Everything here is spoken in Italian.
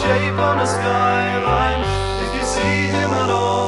shape on the skyline. If you see him at all,